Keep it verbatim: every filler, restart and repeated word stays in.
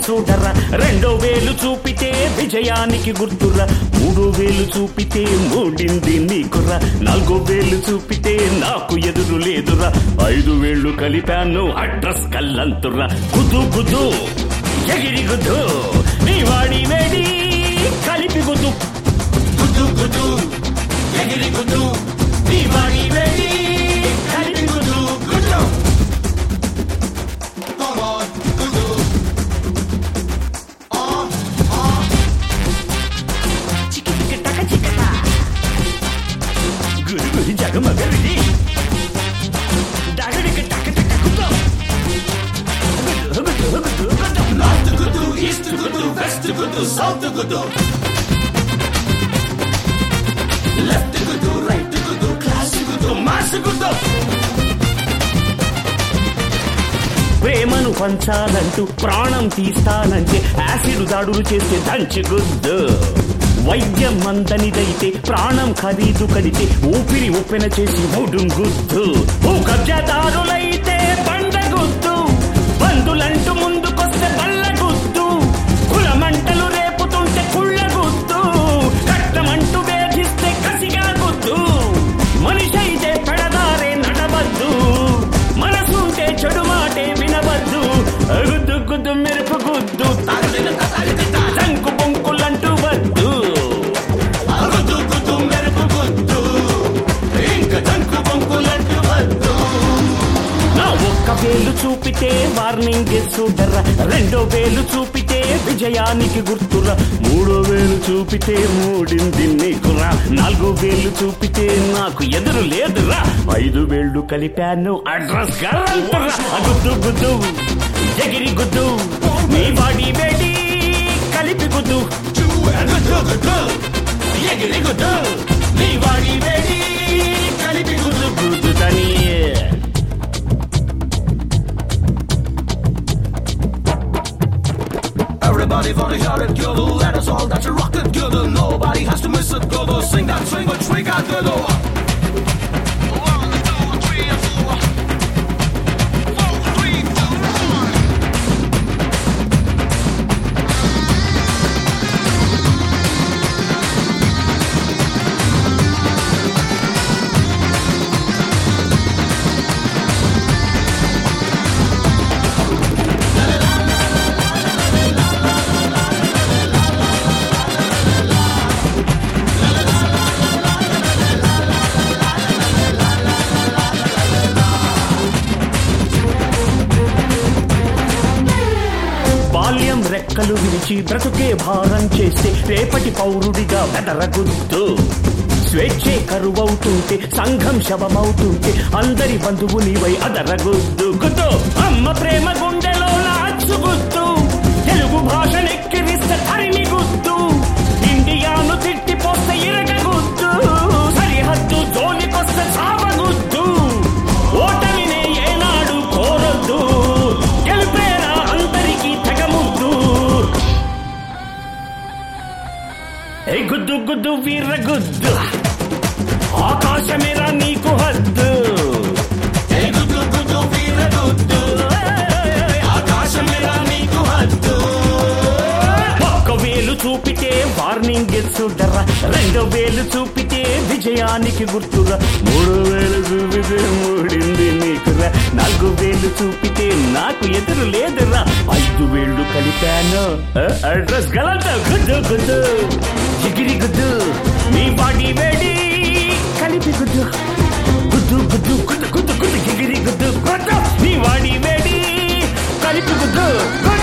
చూడరా, రెండో వేలు చూపితే విజయానికి గుర్తురా, మూడో వేలు చూపితే మూడింది నీకురా, నాలుగో వేలు చూపితే నాకు ఎదురు లేదురా, ఐదు వేళ్లు కలిపాను అడ్రస్ కల్లంతురా. గుద్దు గుద్దు ఎగిరి గుద్దు నీ వాడి వేడి కలిపి గుద్దు, గుద్దు గుద్దు ఎగిరి గుద్దు నీ వాడి వేడి కలిపి గుద్దు గుద్దు. గురి గురి జగమగరి డగడికి టక టక గుద్దు, గుద్దు గుద్దు గుద్దు గుద్దు. నార్త్ గుద్దు, ఈస్ట్ గుద్దు, వెస్ట్ గుద్దు, సౌత్ గుద్దు, లెఫ్ట్ గుద్దు, రైట్ గుద్దు, క్లాస్ గుద్దు, మాస్ గుద్దు. ప్రేమను పంచాలంటూ ప్రాణం తీస్తానంటే యాసిడ్ దాడులు చేస్తే దంచి గుద్దు. వైద్యం మందనిదైతే ప్రాణం ఖరీదు కడితే ఊపిరి ఉప్పెన చేసి మూడు గుద్దు. భూ కబ్జాదారులైతే బండ గుద్దు, బంధులంటూ ముందుకొస్తే బల్ల గుద్దు, కులమంటలు రేపుతుంటే కుళ్ళ గుద్దు, కట్టమంటూ వేధిస్తే కసిగా గుద్దు. మనిషి అయితే పెడదారే నడవద్దు, మనసుంటే చెడు మాటే వినవద్దు. గుద్దు గుద్దు మెరుపు గుద్దు, జంకు బొంకులంటూ వద్దు. గుద్దు గుద్దు మెరుపు గుద్దు, ఇంకా జంకు బొంకులంటూ వద్దు. నా ఒక్క వేలు చూపితే వార్నింగ్ చూడరా, రెండో వేలు చూపితే విజయానికి గుర్తురా, మూడో వేలు చూపితే మూడింది నీకురా, నాలుగో వేలు చూపితే నాకు ఎదురు లేదురా, ఐదు వేళ్లు కలిపాను అడ్రస్ గల్లంతురా. గుద్దు గుద్దు ఎగిరి గుద్దు నీ బాడీ వేడి కలిపి గుద్దు, గుద్దు గుద్దు ఎగిరి గుద్దు నీ బాడీ వేడి కలిపి గుద్దు గుద్దు తని. Everybody wanna hear it, girl. Let us all dance a rocket, girl. Nobody has to miss it, girl. Sing that swing, which we got, girl. One, two, three, four. Four, three, two, one. బాల్యం రెక్కలు విరిచి బ్రతుకే భారం చేస్తే రేపటి పౌరుడిగా బెదరగుద్దు. స్వేచ్ఛే కరువవుతుంటే సంఘం శవమవుతుంటే అందరి బంధువు నీవై అదరగుద్దు. గుద్దు అమ్మ ప్రేమ గుండెలో నాచుగుద్దు, తెలుగు భాషనెక్కిరిస్తే తరిమి గుద్దు, ఇండియాను తిట్టిపోస్తే ఇరగగుద్దు, సరిహద్దు జోలికొస్తే చావగుద్దు. ఓటమినే ఏనాడు కోరొద్దు, గెలిపేరా అందరికీ తెగముద్దు. ఏ గుద్దు గుద్దు వీర గుద్దు, ఆకాశమేరా నీకు హద్దు. ఏ గుద్దు గుద్దు వీర గుద్దు, ఆకాశమేరా నీకు హద్దు. ఒక్క వేలు చూపితే వార్నింగ్ చూడరా, రెండో వేలు చూపితే విజయానికి గుర్తురా, మూడో వేలు చూపితే మూడింది నీకురా, నాలుగో వేలు చూపితే నాకు ఎదురు లేదురా, ఐదు వేళ్లు కలిపాను అడ్రస్ గలంత. గుద్దు గుద్దు ఎగిరి గుద్దు నీ బాడీ వేడి కలిపి గుద్దు, గుద్దు గుద్దు గుద్దు గుద్దు గుద్దు ఎగిరి గుద్దు గుద్దు నీ వాడి వేడి కలిపి గుద్దు.